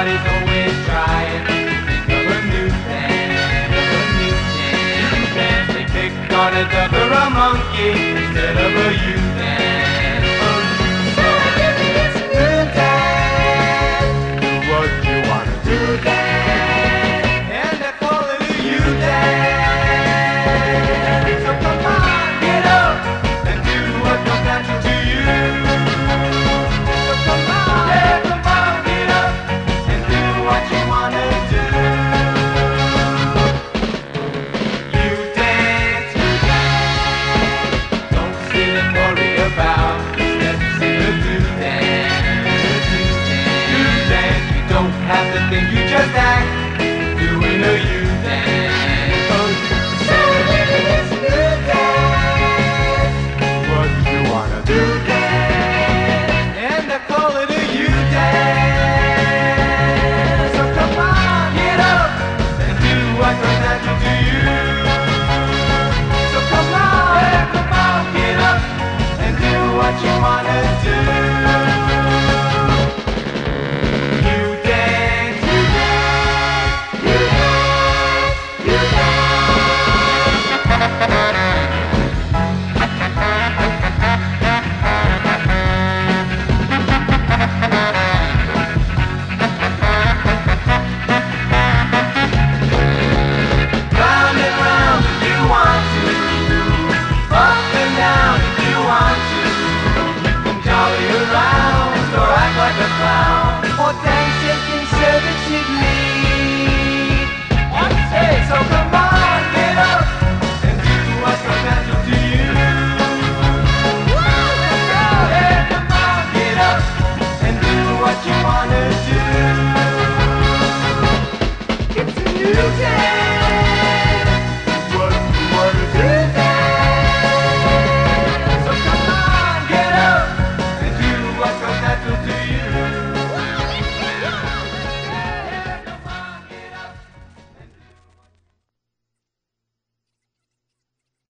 Everybody's always trying to think of a new dance, New dance. They pick on a duck or a monkey instead of a you dance. So give me this new dance. Do what you wanna do, Dance. and I call it a you dance. So come on, get up and do what comes natural to you. So come on, yeah, come on, get up and do what you wanna do. You dance, don't sit and worry about the steps in the do dance. Do dance, you don't have to think, you just act, doing a you dance. Oh, So give me this new dance. what you wanna do, and I call it a you dance. So come on, get up and do what comes natural to you. So come on, yeah, come on, get up and do what you wanna do. You dance, you dance, You dance. You dance. round and round if you want to, up and down if you want to. You can jolly around or act like a clown, or dance shaking servantedly. So come on, get up and do what comes natural to you. Let's go, yeah, come on, get up and do what you wanna do. It's a new day.